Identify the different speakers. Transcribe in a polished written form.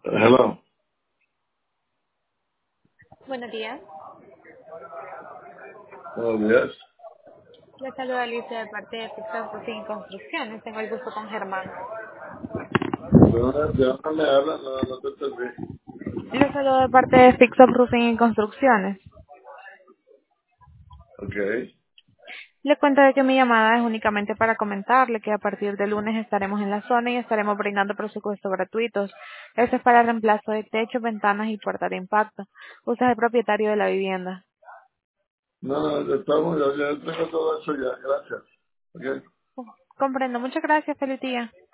Speaker 1: Hello.
Speaker 2: Buenos días.
Speaker 1: Buenos días.
Speaker 2: Le saluda Alicia de parte de Fixas Roofing Construcciones. Tengo el gusto con Germán.
Speaker 1: ¿De dónde me hablan? No, no te entendí.
Speaker 2: Le saludo de parte de Fixas Roofing y Construcciones.
Speaker 1: Ok.
Speaker 2: Le cuento de que mi llamada es únicamente para comentarle que a partir de lunes estaremos en la zona y estaremos brindando presupuestos gratuitos. Eso es para el reemplazo de techos, ventanas y puertas de impacto. Usted es el propietario de la vivienda.
Speaker 1: No, no, estamos, ya tengo todo eso ya. Gracias. Ok.
Speaker 2: Comprendo. Muchas gracias. Feliz día.